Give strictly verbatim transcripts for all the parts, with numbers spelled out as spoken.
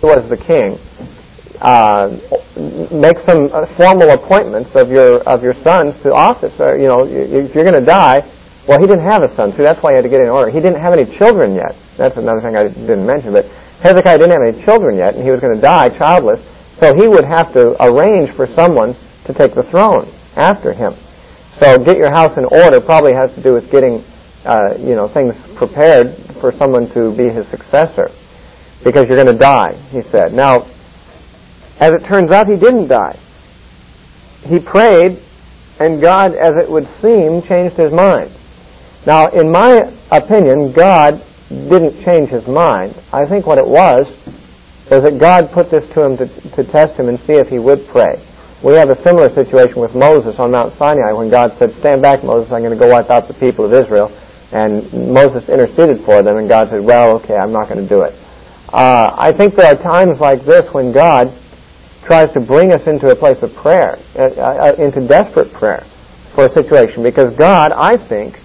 was the king, uh, make some uh, formal appointments of your of your sons to office. Uh, you know, if you're going to die, well, he didn't have a son, so that's why he had to get in order. He didn't have any children yet. That's another thing I didn't mention. But Hezekiah didn't have any children yet, and he was going to die childless, so he would have to arrange for someone to take the throne after him. So get your house in order probably has to do with getting, uh, you know, things prepared for someone to be his successor, because you're going to die, he said. Now, as it turns out, he didn't die. He prayed, and God, as it would seem, changed his mind. Now, in my opinion, God didn't change his mind. I think what it was was that God put this to him to, to test him and see if he would pray. We have a similar situation with Moses on Mount Sinai when God said, "Stand back, Moses, I'm going to go wipe out the people of Israel." And Moses interceded for them, and God said, "Well, okay, I'm not going to do it." Uh, I think there are times like this when God tries to bring us into a place of prayer, uh, uh, into desperate prayer for a situation, because God, I think,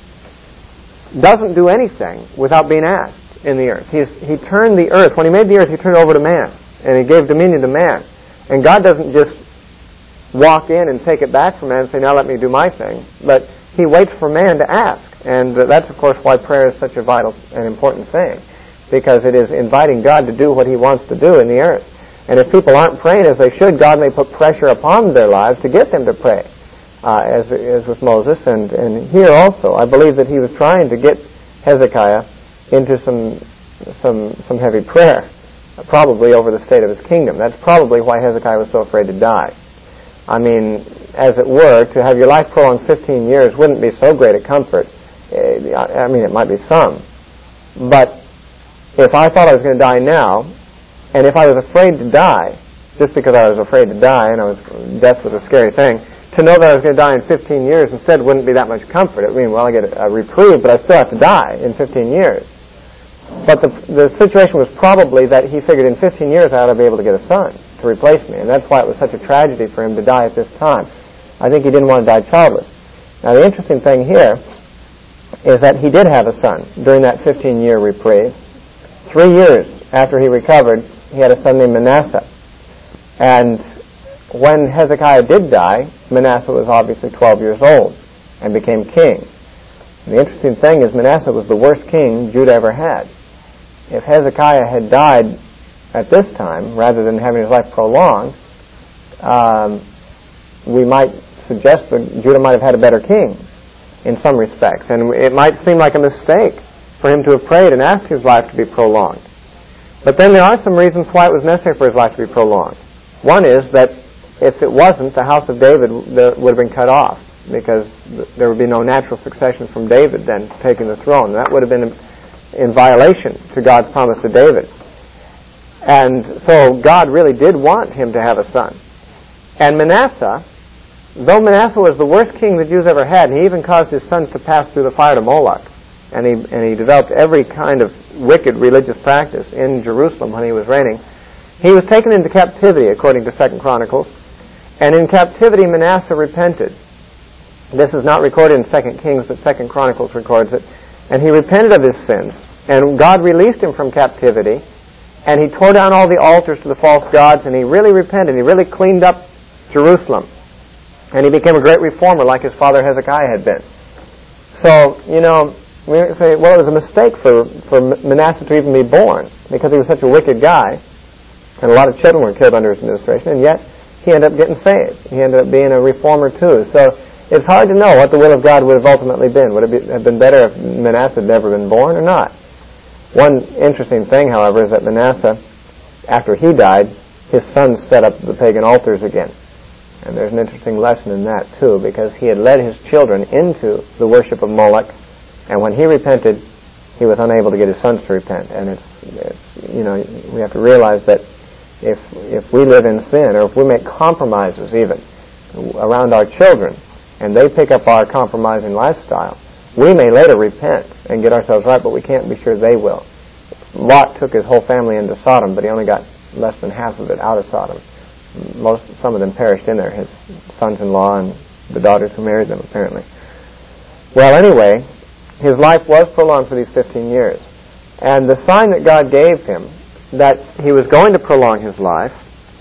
doesn't do anything without being asked in the earth. He's, he turned the earth, when he made the earth, he turned it over to man, and he gave dominion to man. And God doesn't just walk in and take it back from man and say, "Now let me do my thing," but he waits for man to ask. And uh, that's, of course, why prayer is such a vital and important thing, because it is inviting God to do what he wants to do in the earth. And if people aren't praying as they should, God may put pressure upon their lives to get them to pray, uh, as, as with Moses. And, and here also, I believe that he was trying to get Hezekiah into some, some, some heavy prayer, uh, probably over the state of his kingdom. That's probably why Hezekiah was so afraid to die. I mean, as it were, to have your life prolonged fifteen years wouldn't be so great a comfort. I mean, it might be some. But if I thought I was going to die now, and if I was afraid to die, just because I was afraid to die, and I was, death was a scary thing, to know that I was going to die in fifteen years instead wouldn't be that much comfort. I mean, well, I get a reprieve, but I still have to die in fifteen years. But the, the situation was probably that he figured in fifteen years I ought to be able to get a son to replace me, and that's why it was such a tragedy for him to die at this time. I think he didn't want to die childless. Now, the interesting thing here is that he did have a son during that fifteen-year reprieve. Three years after he recovered, he had a son named Manasseh. And when Hezekiah did die, Manasseh was obviously twelve years old and became king. And the interesting thing is Manasseh was the worst king Judah ever had. If Hezekiah had died at this time, rather than having his life prolonged, um, we might suggest that Judah might have had a better king in some respects. And it might seem like a mistake for him to have prayed and asked his life to be prolonged. But then there are some reasons why it was necessary for his life to be prolonged. One is that if it wasn't, the house of David would have been cut off, because there would be no natural succession from David then taking the throne. That would have been in violation to God's promise to David. And so God really did want him to have a son. And Manasseh, though Manasseh was the worst king the Jews ever had, and he even caused his sons to pass through the fire to Moloch, and he, and he developed every kind of wicked religious practice in Jerusalem when he was reigning, he was taken into captivity, according to Second Chronicles, and in captivity Manasseh repented. This is not recorded in Second Kings, but Second Chronicles records it. And he repented of his sins, and God released him from captivity, and he tore down all the altars to the false gods, and he really repented. He really cleaned up Jerusalem. And he became a great reformer like his father Hezekiah had been. So, you know, we say, well, it was a mistake for, for Manasseh to even be born, because he was such a wicked guy, and a lot of children were killed under his administration, and yet he ended up getting saved. He ended up being a reformer too. So it's hard to know what the will of God would have ultimately been. Would it be, have been better if Manasseh had never been born or not? One interesting thing, however, is that Manasseh, after he died, his sons set up the pagan altars again. And there's an interesting lesson in that, too, because he had led his children into the worship of Moloch, and when he repented, he was unable to get his sons to repent. And it's, it's you know, we have to realize that if if we live in sin, or if we make compromises even around our children, and they pick up our compromising lifestyle, we may later repent and get ourselves right, but we can't be sure they will. Lot took his whole family into Sodom, but he only got less than half of it out of Sodom. Most, some of them perished in there, his sons-in-law and the daughters who married them, apparently. Well, anyway, his life was prolonged for these fifteen years. And the sign that God gave him that he was going to prolong his life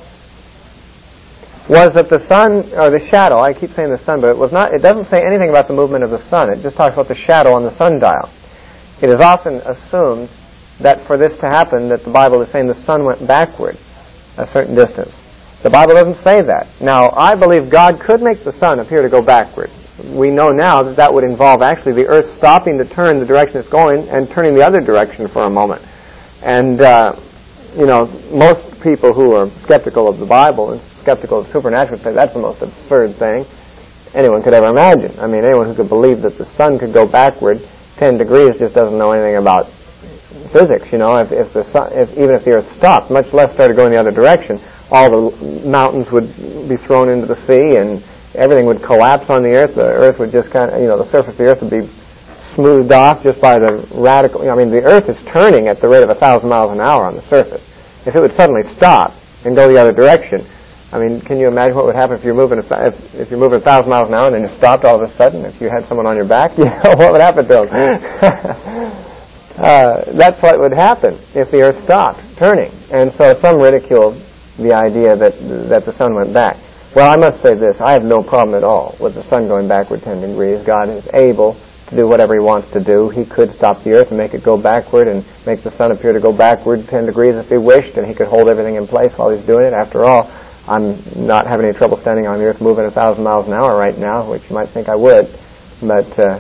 was that the sun, or the shadow, I keep saying the sun, but it was not. It doesn't say anything about the movement of the sun. It just talks about the shadow on the sundial. It is often assumed that for this to happen, that the Bible is saying the sun went backward a certain distance. The Bible doesn't say that. Now, I believe God could make the sun appear to go backward. We know now that that would involve actually the earth stopping to turn the direction it's going and turning the other direction for a moment. And, uh, you know, most people who are skeptical of the Bible and skeptical of supernatural say that's the most absurd thing anyone could ever imagine. I mean, anyone who could believe that the sun could go backward ten degrees just doesn't know anything about physics. You know, if, if the sun, if, even if the earth stopped, much less started going the other direction, all the mountains would be thrown into the sea and everything would collapse on the earth. The earth would just kind of, you know, the surface of the earth would be smoothed off just by the radical, I mean, the earth is turning at the rate of a thousand miles an hour on the surface. If it would suddenly stop and go the other direction, I mean, can you imagine what would happen if you're moving a, if, if you're moving a thousand miles an hour and then you stopped all of a sudden? If you had someone on your back, you know, what would happen to them? uh, that's what would happen if the earth stopped turning. And so some ridiculed the idea that that the sun went back. Well, I must say this. I have no problem at all with the sun going backward ten degrees. God is able to do whatever he wants to do. He could stop the earth and make it go backward and make the sun appear to go backward ten degrees if he wished, and he could hold everything in place while he's doing it. After all, I'm not having any trouble standing on the earth moving a thousand miles an hour right now, which you might think I would, but uh,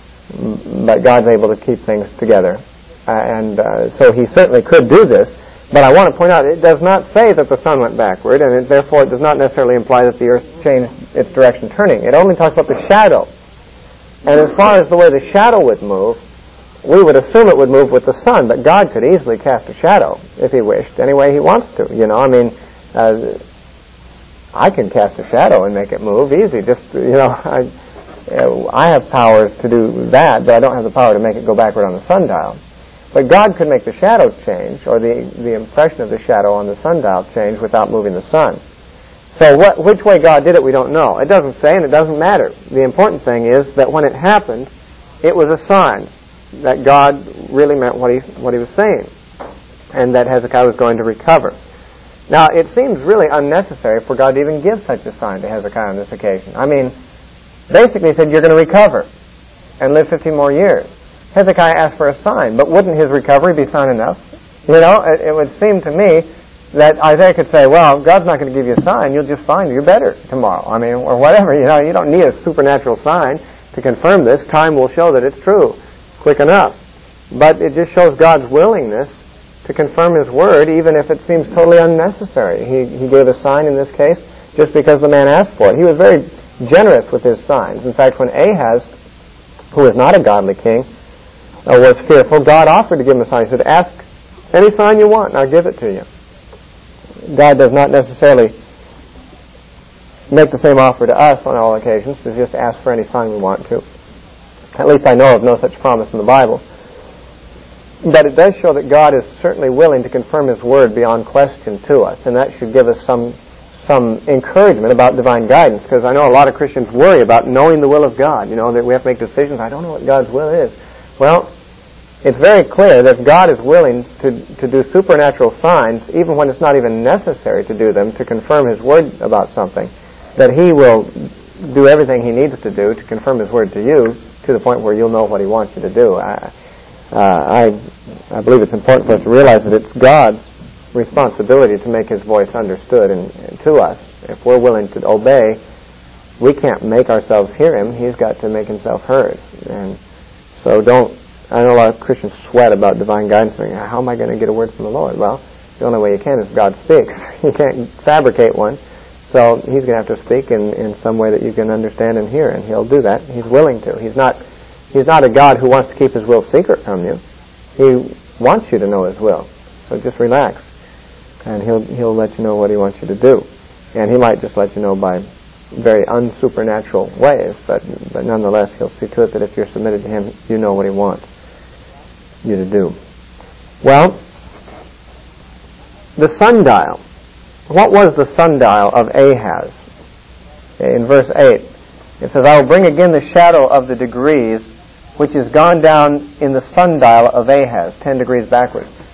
but God's able to keep things together. Uh, and uh, so he certainly could do this. But I want to point out, it does not say that the sun went backward, and it, therefore it does not necessarily imply that the earth changed its direction turning. It only talks about the shadow. And as far as the way the shadow would move, we would assume it would move with the sun, but God could easily cast a shadow if he wished, any way he wants to. You know, I mean, uh, I can cast a shadow and make it move easy. Just, you know, I, uh, I have powers to do that, but I don't have the power to make it go backward on the sundial. But God could make the shadow change, or the, the impression of the shadow on the sundial change without moving the sun. So what, which way God did it, we don't know. It doesn't say, and it doesn't matter. The important thing is that when it happened, it was a sign that God really meant what he, what he was saying, and that Hezekiah was going to recover. Now, it seems really unnecessary for God to even give such a sign to Hezekiah on this occasion. I mean, basically he said, you're going to recover and live fifteen more years. Hezekiah asked for a sign, but wouldn't his recovery be sign enough? You know, it, it would seem to me that Isaiah could say, well, God's not going to give you a sign, you'll just find you're better tomorrow. I mean, or whatever, you know, you don't need a supernatural sign to confirm this. Time will show that it's true quick enough. But it just shows God's willingness to confirm his word, even if it seems totally unnecessary. He, he gave a sign in this case just because the man asked for it. He was very generous with his signs. In fact, when Ahaz, who is not a godly king, uh, was fearful, God offered to give him a sign. He said, ask any sign you want, and I'll give it to you. God does not necessarily make the same offer to us on all occasions, to just ask for any sign we want to. At least I know of no such promise in the Bible. But it does show that God is certainly willing to confirm his word beyond question to us, and that should give us some some encouragement about divine guidance, because I know a lot of Christians worry about knowing the will of God. You know, that we have to make decisions. I don't know what God's will is. Well, it's very clear that if God is willing to, to do supernatural signs, even when it's not even necessary to do them, to confirm his word about something, that he will do everything he needs to do to confirm his word to you, to the point where you'll know what he wants you to do. I, uh, I, I believe it's important for us to realize that it's God's responsibility to make his voice understood and, and to us. If we're willing to obey, we can't make ourselves hear him. He's got to make himself heard. And so don't, I know a lot of Christians sweat about divine guidance, saying, how am I going to get a word from the Lord? Well, the only way you can is if God speaks. You can't fabricate one. So he's going to have to speak in, in some way that you can understand and hear, and he'll do that. He's willing to. He's not He's not a God who wants to keep his will secret from you. He wants you to know his will. So just relax, and he'll he'll let you know what he wants you to do. And he might just let you know by very unsupernatural ways, but but nonetheless he'll see to it that if you're submitted to him, you know what he wants you to do. Well, the sundial. What was the sundial of Ahaz? In verse eight, it says, I will bring again the shadow of the degrees which is gone down in the sundial of Ahaz, ten degrees backward.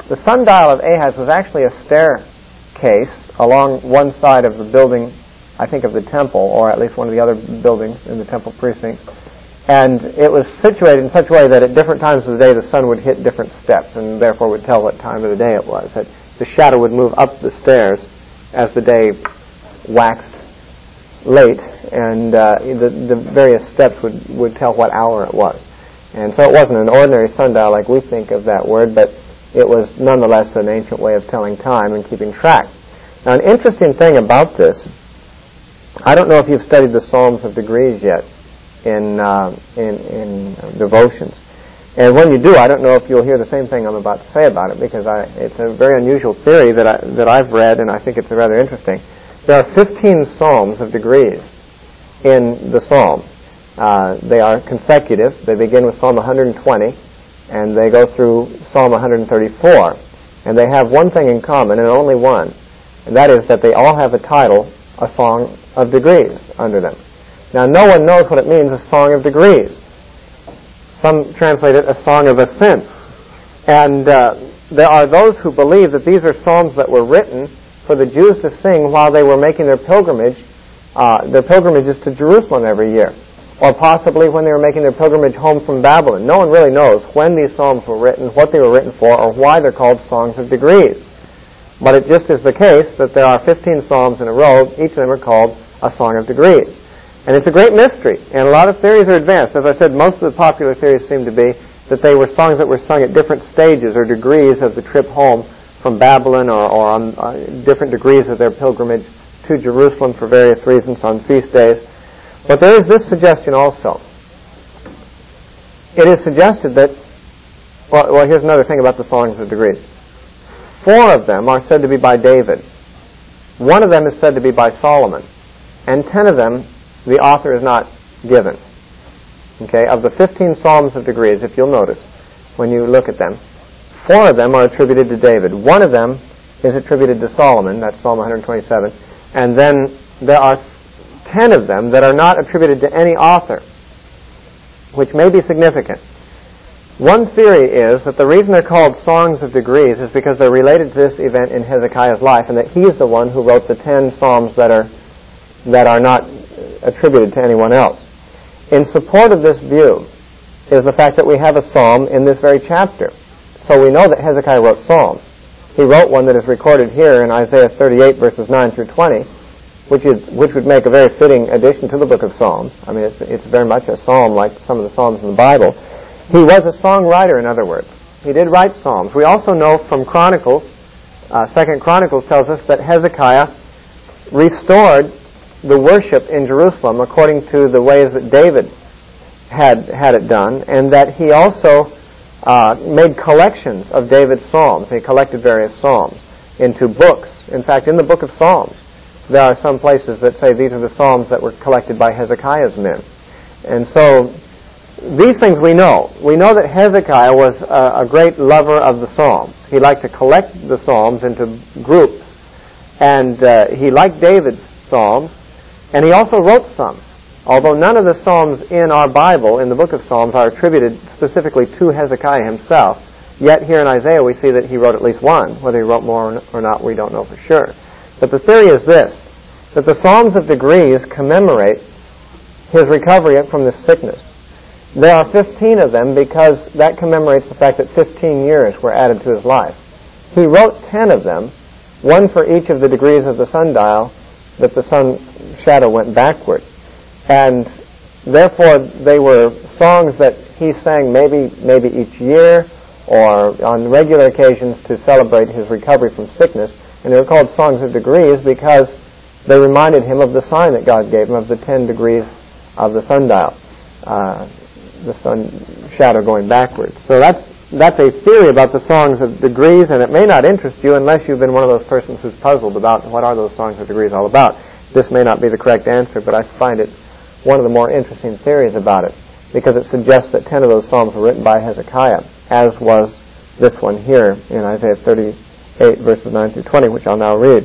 The sundial of Ahaz was actually a staircase along one side of the building, I think of the temple, or at least one of the other buildings in the temple precinct. And it was situated in such a way that at different times of the day the sun would hit different steps and therefore would tell what time of the day it was. That the shadow would move up the stairs as the day waxed late, and uh, the, the various steps would, would tell what hour it was. And so it wasn't an ordinary sundial like we think of that word, but it was nonetheless an ancient way of telling time and keeping track. Now, an interesting thing about this, I don't know if you've studied the Psalms of Degrees yet in uh, in, in uh, devotions. And when you do, I don't know if you'll hear the same thing I'm about to say about it, because I, it's a very unusual theory that, I, that I've read, and I think it's rather interesting. There are fifteen Psalms of Degrees in the Psalm. Uh, they are consecutive. They begin with Psalm one hundred twenty, and they go through Psalm one hundred thirty-four. And they have one thing in common, and only one, and that is that they all have a title, a song of degrees, under them. Now, no one knows what it means, a song of degrees. Some translate it a song of ascents. And uh, there are those who believe that these are psalms that were written for the Jews to sing while they were making their pilgrimage, uh, their pilgrimages to Jerusalem every year, or possibly when they were making their pilgrimage home from Babylon. No one really knows when these psalms were written, what they were written for, or why they're called songs of degrees. But it just is the case that there are fifteen psalms in a row. Each of them are called a song of degrees. And it's a great mystery, and a lot of theories are advanced. As I said, most of the popular theories seem to be that they were songs that were sung at different stages or degrees of the trip home from Babylon, or, or on uh, different degrees of their pilgrimage to Jerusalem for various reasons on feast days. But there is this suggestion also. It is suggested that, well, well, here's another thing about the songs of degrees. Four of them are said to be by David. One of them is said to be by Solomon. And ten of them, the author is not given. Okay, of the fifteen Psalms of degrees, if you'll notice, when you look at them, four of them are attributed to David. One of them is attributed to Solomon, that's Psalm one hundred twenty-seven. And then there are ten of them that are not attributed to any author, which may be significant. One theory is that the reason they're called songs of degrees is because they're related to this event in Hezekiah's life, and that he's the one who wrote the ten psalms that are that are not attributed to anyone else. In support of this view is the fact that we have a psalm in this very chapter. So we know that Hezekiah wrote psalms. He wrote one that is recorded here in Isaiah thirty-eight, verses nine through twenty, which is which would make a very fitting addition to the book of Psalms. I mean, it's, it's very much a psalm like some of the psalms in the Bible. He was a songwriter, in other words. He did write psalms. We also know from Chronicles, uh, Second Chronicles tells us that Hezekiah restored the worship in Jerusalem according to the ways that David had had it done, and that he also uh, made collections of David's psalms. He collected various psalms into books. In fact, in the book of Psalms, there are some places that say these are the psalms that were collected by Hezekiah's men. And so these things we know. We know that Hezekiah was a, a great lover of the psalms. He liked to collect the psalms into groups, and uh, he liked David's psalms. And he also wrote some. Although none of the psalms in our Bible, in the book of Psalms, are attributed specifically to Hezekiah himself, yet here in Isaiah we see that he wrote at least one. Whether he wrote more or not, we don't know for sure. But the theory is this, that the Psalms of degrees commemorate his recovery from this sickness. There are fifteen of them because that commemorates the fact that fifteen years were added to his life. He wrote ten of them, one for each of the degrees of the sundial, that the sun shadow went backward. And therefore they were songs that he sang maybe maybe each year or on regular occasions to celebrate his recovery from sickness. And they were called songs of degrees because they reminded him of the sign that God gave him of the ten degrees of the sundial, uh, the sun shadow going backwards. So that's that's a theory about the songs of degrees, and it may not interest you unless you've been one of those persons who's puzzled about what are those songs of degrees all about. This may not be the correct answer, but I find it one of the more interesting theories about it, because it suggests that ten of those psalms were written by Hezekiah, as was this one here in Isaiah thirty-eight, verses nine through twenty, which I'll now read.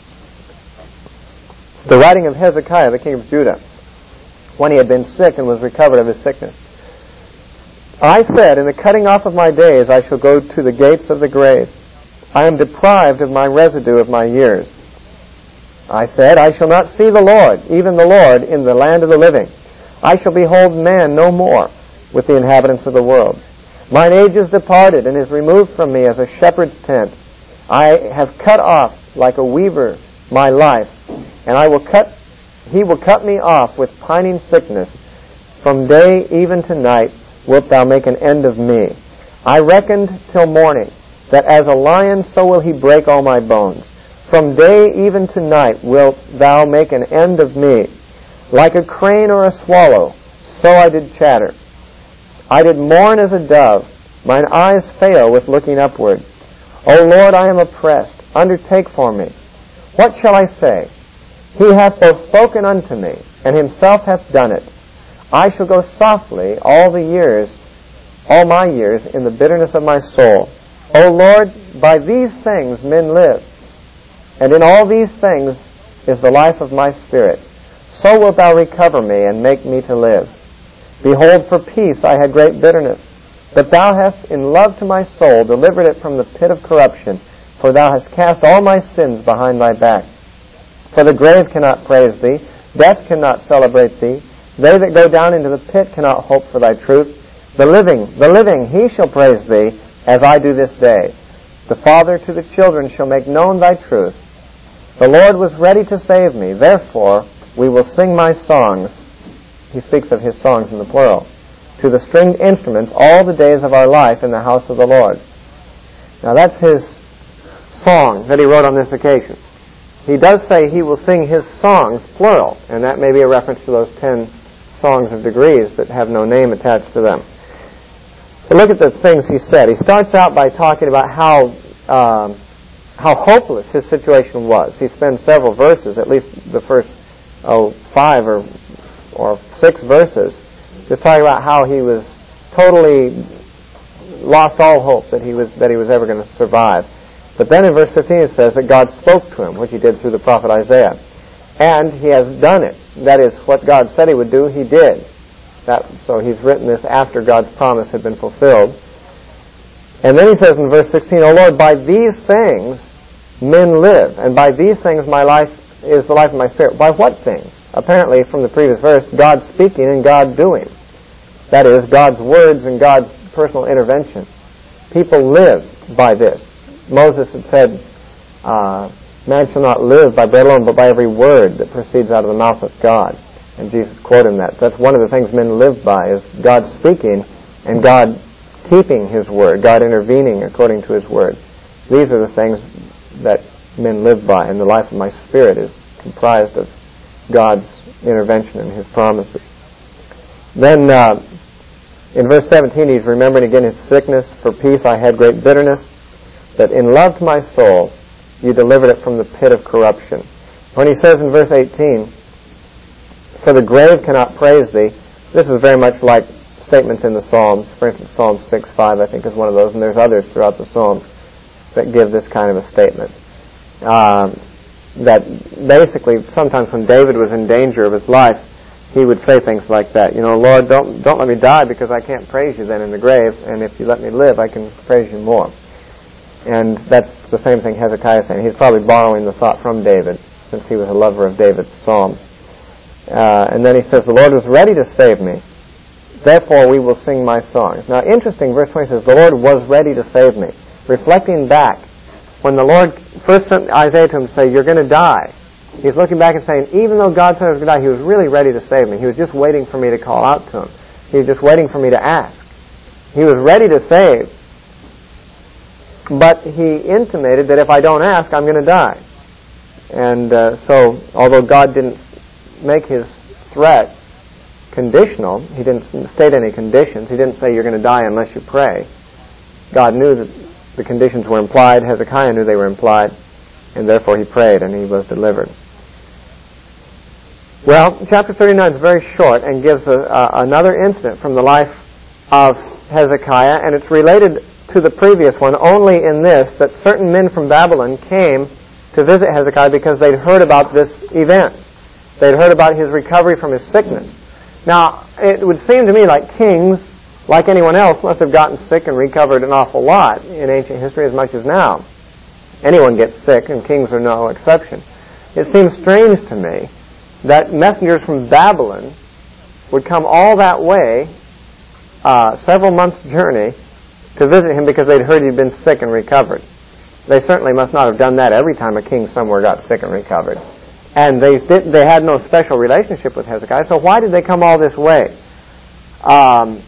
The writing of Hezekiah, the king of Judah, when he had been sick and was recovered of his sickness. I said, in the cutting off of my days I shall go to the gates of the grave. I am deprived of my residue of my years. I said, I shall not see the Lord, even the Lord, in the land of the living. I shall behold man no more with the inhabitants of the world. Mine age is departed, and is removed from me as a shepherd's tent. I have cut off like a weaver my life, and I will cut he will cut me off with pining sickness. From day even to night wilt thou make an end of me. I reckoned till morning, that as a lion so will he break all my bones. From day even to night wilt thou make an end of me. Like a crane or a swallow, so I did chatter. I did mourn as a dove. Mine eyes fail with looking upward. O Lord, I am oppressed. Undertake for me. What shall I say? He hath both spoken unto me, and himself hath done it. I shall go softly all the years, all my years, in the bitterness of my soul. O Lord, by these things men live, and in all these things is the life of my spirit. So wilt thou recover me, and make me to live. Behold, for peace I had great bitterness, but thou hast in love to my soul delivered it from the pit of corruption, for thou hast cast all my sins behind thy back. For the grave cannot praise thee, death cannot celebrate thee, they that go down into the pit cannot hope for thy truth. The living, the living, he shall praise thee, as I do this day. The father to the children shall make known thy truth. The Lord was ready to save me, therefore we will sing my songs. He speaks of his songs in the plural. To the stringed instruments all the days of our life in the house of the Lord. Now that's his song that he wrote on this occasion. He does say he will sing his songs, plural, and that may be a reference to those ten songs of degrees that have no name attached to them. But look at the things he said. He starts out by talking about how um, how hopeless his situation was. He spends several verses, at least the first oh five or or six verses, just talking about how he was totally lost all hope that he was that he was ever going to survive. But then in verse fifteen it says that God spoke to him, which he did through the prophet Isaiah. And he has done it. That is, what God said he would do, he did. That, so he's written this after God's promise had been fulfilled. And then he says in verse sixteen, O Lord, by these things men live, and by these things my life is the life of my spirit. By what things? Apparently, from the previous verse, God speaking and God doing. That is, God's words and God's personal intervention. People live by this. Moses had said, uh, man shall not live by bread alone, but by every word that proceeds out of the mouth of God. And Jesus quoted him that. That's one of the things men live by, is God speaking and God keeping his word, God intervening according to his word. These are the things that men live by, and the life of my spirit is comprised of God's intervention and his promises. Then uh, in verse seventeen he's remembering again his sickness. For peace I had great bitterness, but in love to my soul you delivered it from the pit of corruption. When he says in verse eighteen, for the grave cannot praise thee, this is very much like statements in the Psalms. For instance, Psalm six five I think is one of those, and there's others throughout the Psalms that give this kind of a statement. Um, that basically, sometimes when David was in danger of his life, he would say things like that. You know, Lord, don't don't let me die, because I can't praise you then in the grave, and if you let me live, I can praise you more. And that's the same thing Hezekiah is saying. He's probably borrowing the thought from David, since he was a lover of David's Psalms. Uh, and then he says, the Lord was ready to save me, therefore we will sing my songs. Now, interesting, verse twenty says, the Lord was ready to save me. Reflecting back, when the Lord first sent Isaiah to him to say, you're going to die, he's looking back and saying, even though God said I was going to die, he was really ready to save me. He was just waiting for me to call out to him. He was just waiting for me to ask. He was ready to save, but he intimated that if I don't ask, I'm going to die. And uh, so, although God didn't make his threat conditional, he didn't state any conditions, he didn't say you're going to die unless you pray. God knew that the conditions were implied, Hezekiah knew they were implied, and therefore he prayed and he was delivered. Well, chapter thirty-nine is very short and gives a, uh, another incident from the life of Hezekiah, and it's related to the previous one only in this, that certain men from Babylon came to visit Hezekiah because they'd heard about this event. They'd heard about his recovery from his sickness. Now, it would seem to me like kings, like anyone else, must have gotten sick and recovered an awful lot in ancient history as much as now. anyone gets sick, and kings are no exception. It seems strange to me that messengers from Babylon would come all that way, uh, several months' journey, to visit him because they'd heard he'd been sick and recovered. They certainly must not have done that every time a king somewhere got sick and recovered. And they did, they had no special relationship with Hezekiah, so why did they come all this way? Um,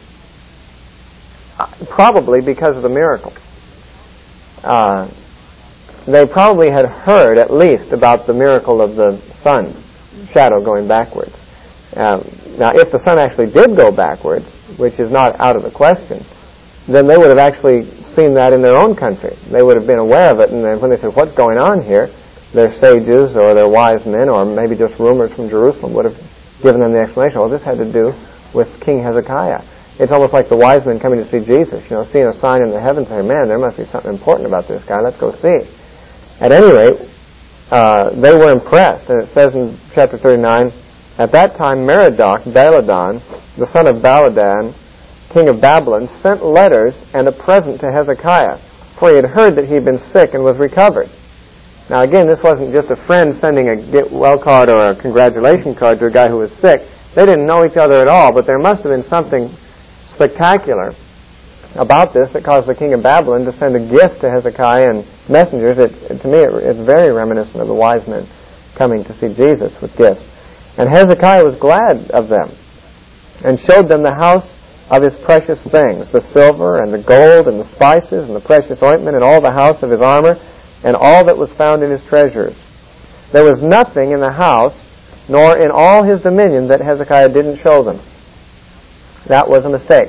probably because of the miracle. Uh, they probably had heard at least about the miracle of the sun's shadow going backwards. Um, now, if the sun actually did go backwards, which is not out of the question, then they would have actually seen that in their own country. They would have been aware of it, and then when they said, what's going on here, their sages or their wise men, or maybe just rumors from Jerusalem, would have given them the explanation. Well, this had to do with King Hezekiah. It's almost like the wise men coming to see Jesus, you know, seeing a sign in the heavens, saying, man, there must be something important about this guy, let's go see. At any rate, uh, they were impressed, and it says in chapter thirty-nine, at that time Merodach Baladan, the son of Baladan, king of Babylon, sent letters and a present to Hezekiah, for he had heard that he had been sick and was recovered. Now again, this wasn't just a friend sending a get well card or a congratulation card to a guy who was sick. They didn't know each other at all, but there must have been something spectacular about this that caused the king of Babylon to send a gift to Hezekiah and messengers. It, it, to me, it, it's very reminiscent of the wise men coming to see Jesus with gifts. And Hezekiah was glad of them and showed them the house of his precious things, the silver and the gold and the spices and the precious ointment and all the house of his armor and all that was found in his treasures. There was nothing in the house nor in all his dominion that Hezekiah didn't show them. That was a mistake.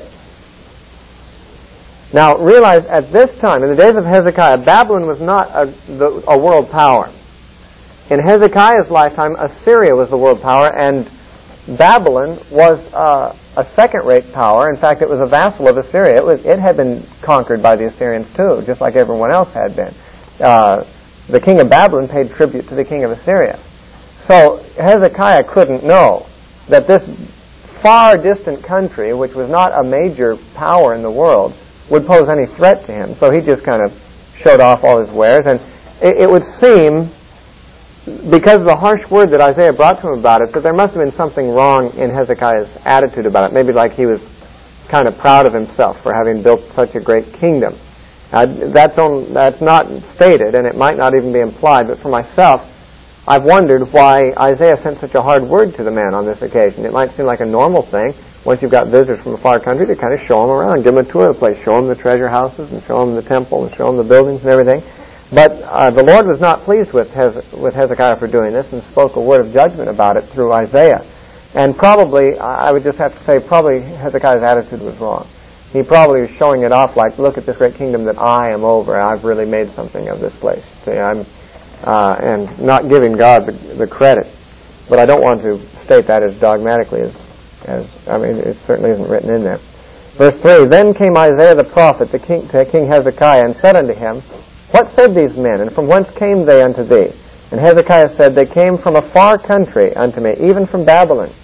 Now realize at this time, in the days of Hezekiah, Babylon was not a, the, a world power. In Hezekiah's lifetime, Assyria was the world power, and Babylon was uh, a second-rate power. In fact, it was a vassal of Assyria. It, was, it had been conquered by the Assyrians too, just like everyone else had been. Uh, the king of Babylon paid tribute to the king of Assyria. So Hezekiah couldn't know that this far distant country, which was not a major power in the world, would pose any threat to him. So he just kind of showed off all his wares. And it, it would seem, because of the harsh word that Isaiah brought to him about it, that there must have been something wrong in Hezekiah's attitude about it. Maybe like he was kind of proud of himself for having built such a great kingdom. Uh, that's, on, that's not stated, and it might not even be implied, but for myself, I've wondered why Isaiah sent such a hard word to the man on this occasion. It might seem like a normal thing, once you've got visitors from a far country, to kind of show them around, give them a tour of the place, show them the treasure houses, and show them the temple, and show them the buildings and everything. But uh, the Lord was not pleased with, Hez- with Hezekiah for doing this, and spoke a word of judgment about it through Isaiah. And probably, I would just have to say, probably Hezekiah's attitude was wrong. He probably was showing it off like, look at this great kingdom that I am over. I've really made something of this place. See, I'm, uh, and not giving God the, the credit. But I don't want to state that as dogmatically as, as, I mean, it certainly isn't written in there. Verse three, then came Isaiah the prophet the king, to King Hezekiah and said unto him, what said these men, and from whence came they unto thee? And Hezekiah said, they came from a far country unto me, even from Babylon.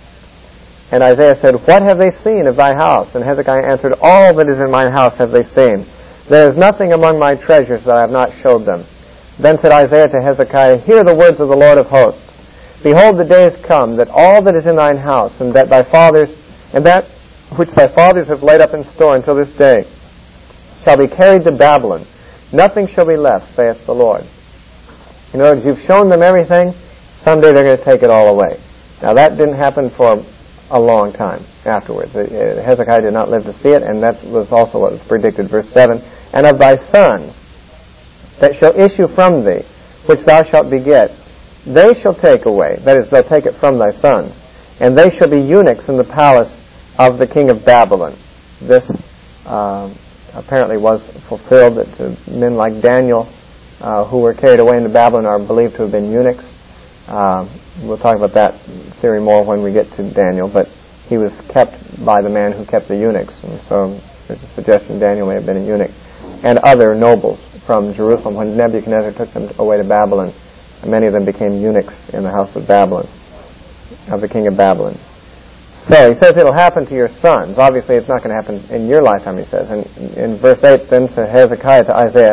And Isaiah said, what have they seen of thy house? And Hezekiah answered, all that is in mine house have they seen. There is nothing among my treasures that I have not showed them. Then said Isaiah to Hezekiah, hear the words of the Lord of hosts. Behold, the days come, that all that is in thine house, and that thy fathers, and that which thy fathers have laid up in store until this day, shall be carried to Babylon. Nothing shall be left, saith the Lord. In other words, you've shown them everything, someday they're going to take it all away. Now that didn't happen for a long time afterwards. Hezekiah did not live to see it, and that was also what was predicted. Verse seven, and of thy sons that shall issue from thee, which thou shalt beget, they shall take away, that is, they'll take it from thy sons, and they shall be eunuchs in the palace of the king of Babylon. This um, apparently was fulfilled, that uh, men like Daniel, uh, who were carried away into Babylon, are believed to have been eunuchs. Uh, we'll talk about that theory more when we get to Daniel, but he was kept by the man who kept the eunuchs, and so there's a suggestion Daniel may have been a eunuch, and other nobles from Jerusalem. When Nebuchadnezzar took them away to Babylon, many of them became eunuchs in the house of Babylon, of the king of Babylon. So he says it'll happen to your sons. Obviously it's not going to happen in your lifetime, he says. And in verse eight, then said Hezekiah to Isaiah,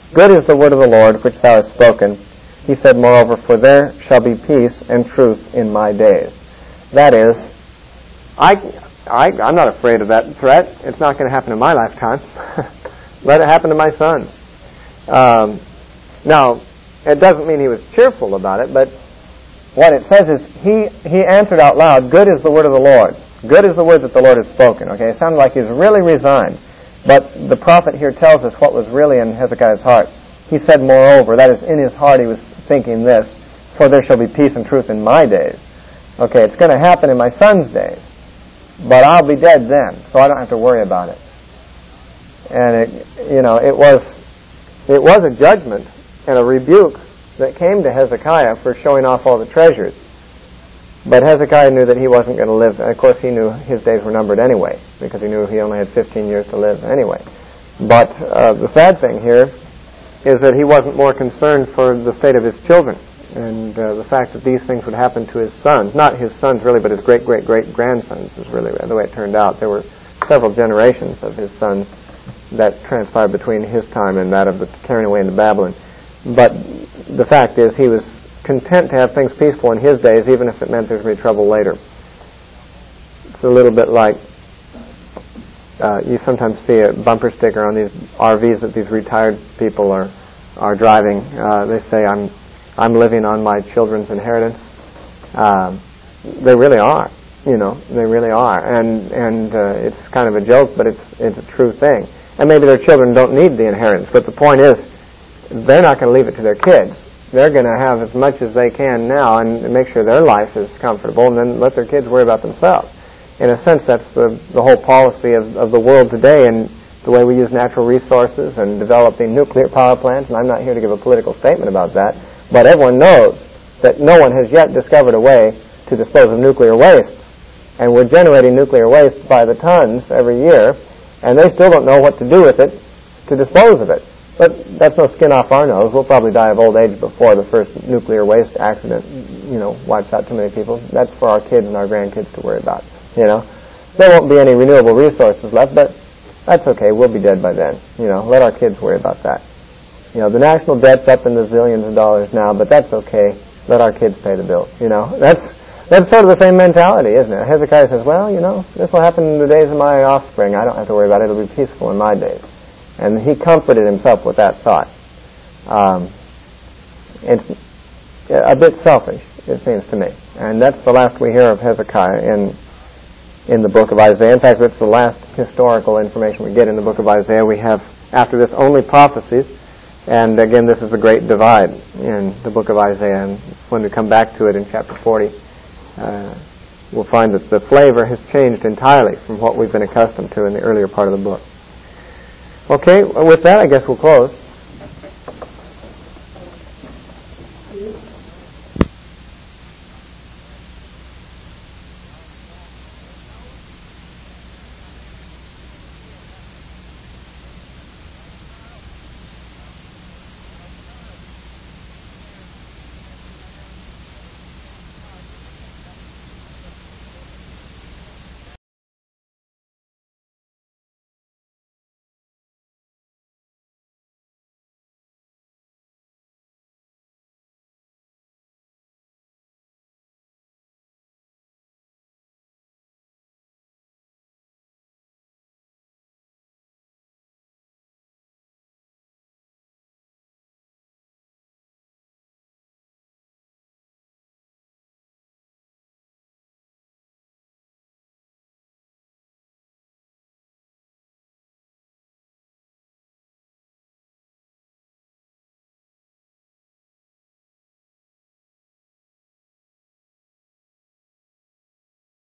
Good is the word of the Lord which thou hast spoken. He said, moreover, for there shall be peace and truth in my days. That is, I, I, I'm not afraid of that threat. It's not going to happen in my lifetime. Let it happen to my sons. Um, now, it doesn't mean he was cheerful about it, but what it says is he, he answered out loud, good is the word of the Lord. Good is the word that the Lord has spoken. Okay, it sounded like he's really resigned. But the prophet here tells us what was really in Hezekiah's heart. He said, moreover, that is, in his heart he was thinking this, for there shall be peace and truth in my days. Okay, it's going to happen in my son's days, but I'll be dead then, so I don't have to worry about it. And it, you know, it was, it was a judgment and a rebuke that came to Hezekiah for showing off all the treasures. But Hezekiah knew that he wasn't going to live. And of course, he knew his days were numbered anyway, because he knew he only had fifteen years to live anyway. But uh, the sad thing here is that he wasn't more concerned for the state of his children and uh, the fact that these things would happen to his sons. Not his sons, really, but his great-great-great-grandsons is really the way it turned out. There were several generations of his sons that transpired between his time and that of the carrying away into Babylon. But the fact is, he was content to have things peaceful in his days, even if it meant there's going to be trouble later. It's a little bit like uh, you sometimes see a bumper sticker on these R Vs that these retired people are are driving. Uh, they say, "I'm I'm living on my children's inheritance." Um, they really are, you know, they really are, and and uh, it's kind of a joke, but it's it's a true thing. And maybe their children don't need the inheritance, but the point is, they're not going to leave it to their kids. They're going to have as much as they can now and make sure their life is comfortable, and then let their kids worry about themselves. In a sense, that's the, the whole policy of, of the world today, and the way we use natural resources and developing nuclear power plants. And I'm not here to give a political statement about that, but everyone knows that no one has yet discovered a way to dispose of nuclear waste. And we're generating nuclear waste by the tons every year, and they still don't know what to do with it to dispose of it. But that's no skin off our nose. We'll probably die of old age before the first nuclear waste accident, you know, wipes out too many people. That's for our kids and our grandkids to worry about, you know. There won't be any renewable resources left, but that's okay. We'll be dead by then, you know. Let our kids worry about that. You know, the national debt's up in the zillions of dollars now, but that's okay. Let our kids pay the bill, you know. That's that's sort of the same mentality, isn't it? Hezekiah says, well, you know, this will happen in the days of my offspring. I don't have to worry about it. It'll be peaceful in my days. And he comforted himself with that thought. Um, it's a bit selfish, it seems to me. And that's the last we hear of Hezekiah in in the book of Isaiah. In fact, it's the last historical information we get in the book of Isaiah. We have, after this, only prophecies. And again, this is the great divide in the book of Isaiah. And when we come back to it in chapter forty, uh, we'll find that the flavor has changed entirely from what we've been accustomed to in the earlier part of the book. Okay, with that, I guess we'll close.